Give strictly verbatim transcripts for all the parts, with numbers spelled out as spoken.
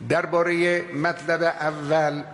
درباره مطلب اول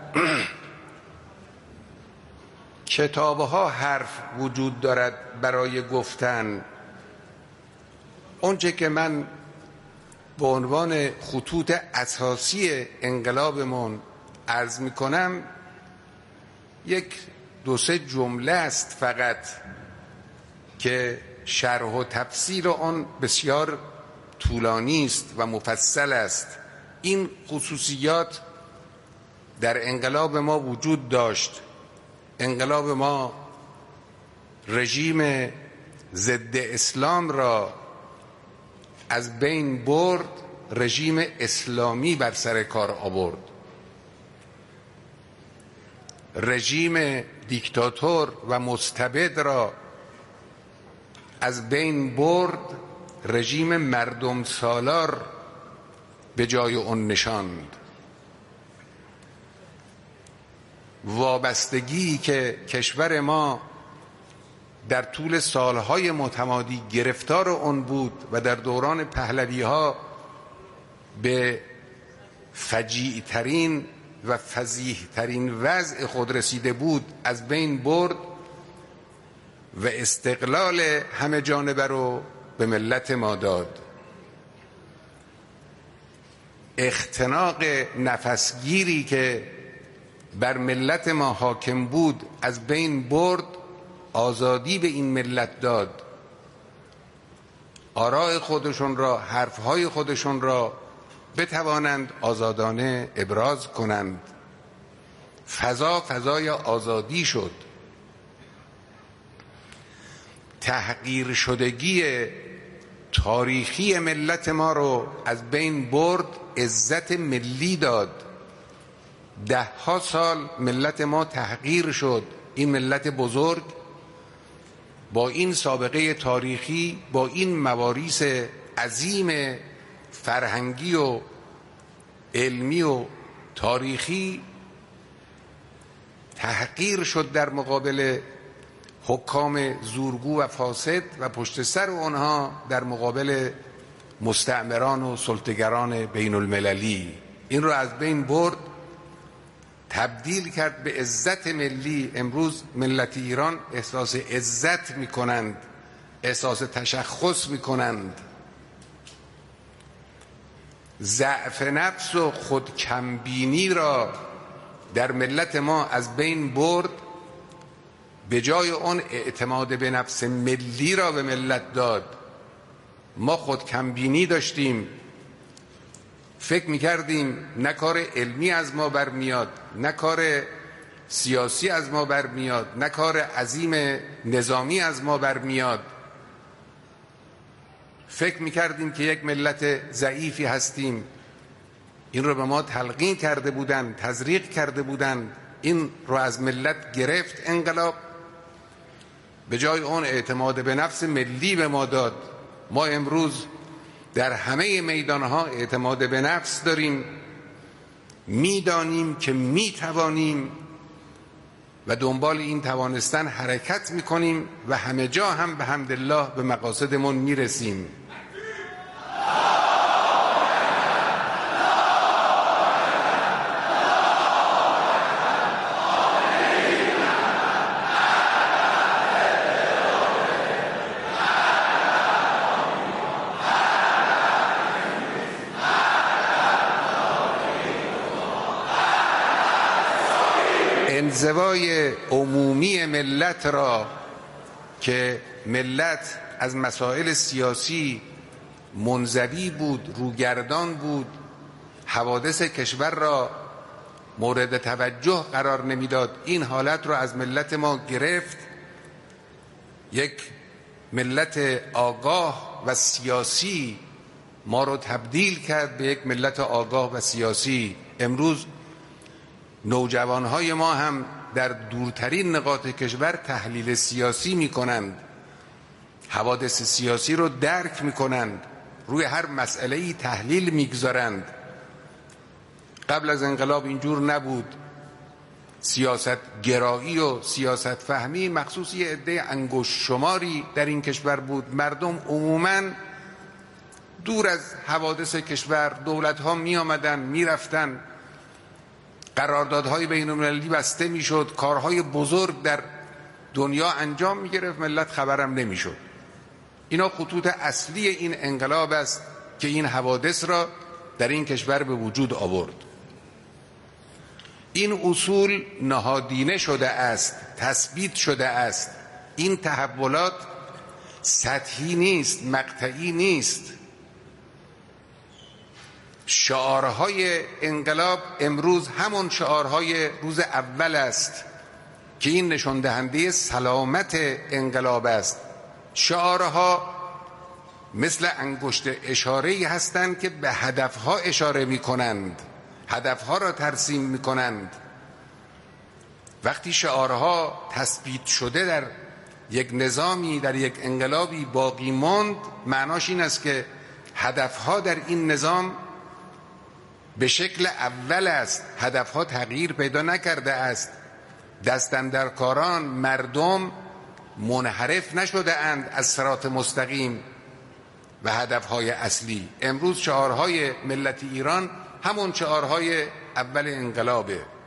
کتاب‌ها حرف وجود دارد برای گفتن. اونچه که من به عنوان خطوط اساسی انقلابمون عرض میکنم یک دو سه جمله است فقط که شرح و تفسیر آن بسیار طولانی است و مفصل است. این خصوصیات در انقلاب ما وجود داشت. انقلاب ما رژیم ضد اسلام را از بین برد، رژیم اسلامی بر سر کار آورد. رژیم دیکتاتور و مستبد را از بین برد، رژیم مردم سالار به جای اون نشاند. وابستگی که کشور ما در طول سالهای متمادی گرفتار اون بود و در دوران پهلوی ها به فجیع ترین و فضیح ترین وضع خود رسیده بود، از بین برد و استقلال همه جانبه رو به ملت ما داد. اختناق نفسگیری که بر ملت ما حاکم بود از بین برد، آزادی به این ملت داد، آراء خودشون را، حرفهای خودشون را بتوانند آزادانه ابراز کنند. فضا فضای آزادی شد. تحقیر شدگی تاریخی ملت ما رو از بین برد، عزت ملی داد. ده ها سال ملت ما تحقیر شد. این ملت بزرگ با این سابقه تاریخی، با این مواریث عظیم فرهنگی و علمی و تاریخی تحقیر شد در مقابل حکام زورگو و فاسد و پشت سر آنها در مقابل مستعمران و سلطه‌گران بین المللی. این رو از بین برد، تبدیل کرد به عزت ملی. امروز ملت ایران احساس عزت می کنند، احساس تشخص می کنند. ضعف نفس و خودکمبینی را در ملت ما از بین برد، به جای اون اعتماد به نفس ملی را به ملت داد. ما خودکمبینی داشتیم، فکر میکردیم نه کار علمی از ما برمیاد، نه کار سیاسی از ما برمیاد، نه کار عظیم نظامی از ما برمیاد. فکر میکردیم که یک ملت ضعیفی هستیم. این رو به ما تلقین کرده بودن، تزریق کرده بودن. این رو از ملت گرفت انقلاب، به جای اون اعتماد به نفس ملی به ما داد. ما امروز در همه میدانها اعتماد به نفس داریم، میدانیم که میتوانیم و دنبال این توانستن حرکت میکنیم و همه جا هم به حمدالله به مقاصدمون میرسیم. انزوای عمومی ملت را که ملت از مسائل سیاسی منزوی بود، روگردان بود، حوادث کشور را مورد توجه قرار نمیداد، این حالت را از ملت ما گرفت. یک ملت آگاه و سیاسی ما رو تبدیل کرد به یک ملت آگاه و سیاسی. امروز نوجوانهای ما هم در دورترین نقاط کشور تحلیل سیاسی می کنند، حوادث سیاسی رو درک می کنند، روی هر مسئله‌ای تحلیل می گذارند. قبل از انقلاب اینجور نبود. سیاست گرایی و سیاست فهمی مخصوص یه عده انگشت شماری در این کشور بود. مردم عموماً دور از حوادث کشور دولت ها می آمدن می رفتن، قراردادهای بین المللی بسته می شد، کارهای بزرگ در دنیا انجام می گرفت، ملت خبرم نمی شد. اینا خطوط اصلی این انقلاب است که این حوادث را در این کشور به وجود آورد. این اصول نهادینه شده است، تثبیت شده است. این تحولات سطحی نیست، مقطعی نیست. شعارهای انقلاب امروز همون شعارهای روز اول است که این نشان دهنده سلامت انقلاب است. شعارها مثل انگشت اشاره‌ای هستند که به هدفها اشاره می‌کنند، هدفها را ترسیم می‌کنند. وقتی شعارها تثبیت شده در یک نظامی، در یک انقلابی باقی ماند، معناش این است که هدفها در این نظام به شکل اول است، هدفها تغییر پیدا نکرده است. دستاندرکاران، مردم منحرف نشده اند از صراط مستقیم و هدفهای اصلی. امروز شعارهای ملت ایران همون شعارهای اول انقلابه.